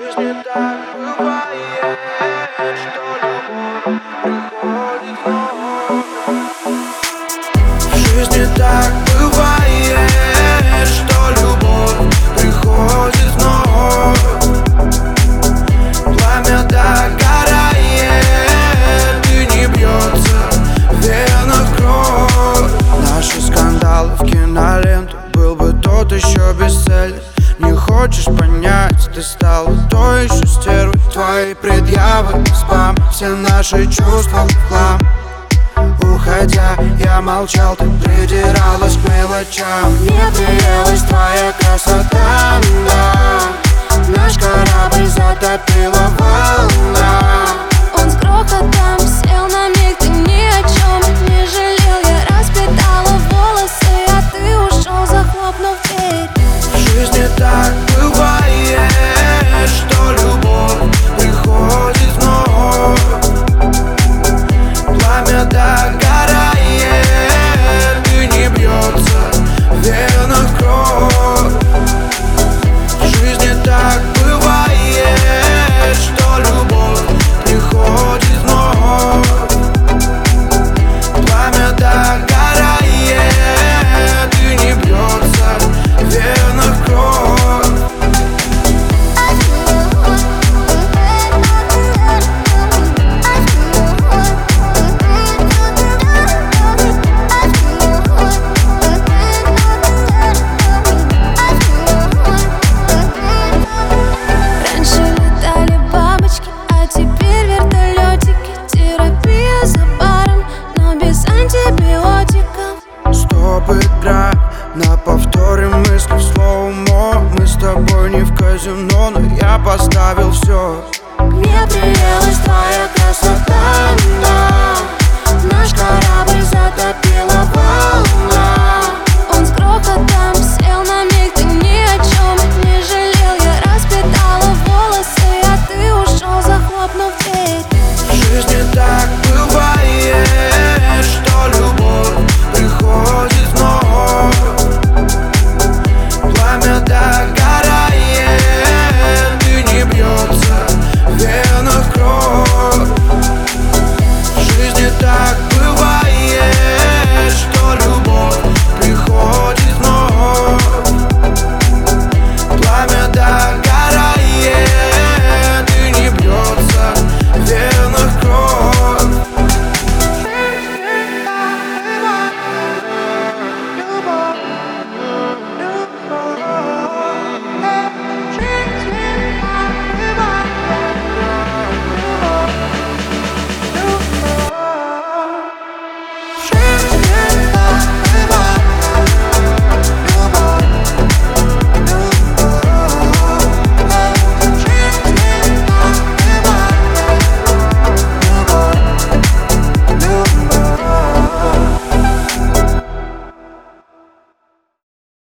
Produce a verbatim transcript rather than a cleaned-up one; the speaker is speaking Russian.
жизни так бывает, что любовь приходит вновь. В жизни так бывает, что любовь приходит вновь. Пламя догорает, и не бьется в венах кровь. Наши скандалы в киноленту, был бы тот еще бестселлер. Не хочешь понять, ты стала той еще стервой. Твои предъявы, спам, все наши чувства в хлам. Уходя, я молчал, ты придиралась к мелочам. Мне приелась твоя красота, да. Наш корабль затопила волна. Он с грохотом сел на миг, ты ни о чем не жалел. Я распитала волосы, а ты ушел, захлопнув дверь. В жизни так бывает, что любовь приходит вновь. Пламя догорает, и не бьется в венах кровь. В жизни так бывает, что любовь приходит вновь. Пламя догорает, и не бьется в венах кровь. Игра на повторе мысли в слоумо. Мы с тобой не в казино, но я поставил все. Мне приелась твоя красота, да. Наш корабль затопил